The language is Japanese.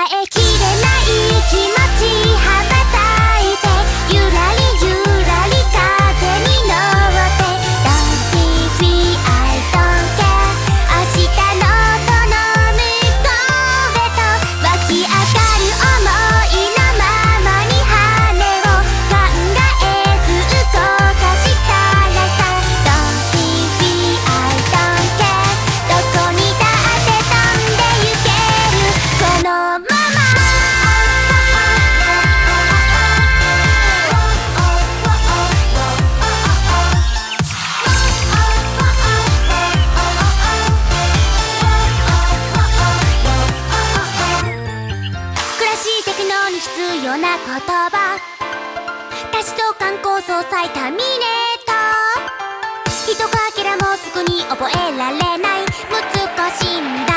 えきれない気持ち羽ばたいてゆらりゆらり風に乗って Don't see free I don't care 明日のその向こうへと湧き上がる想いのままに羽を考えず動かしたらさ Don't see free I don't care どこにだって飛んでゆけるこのまま暮らしテクノに必要な言葉多種相関構想最ターミネーター一かけらもすぐに覚えられない難しいんだ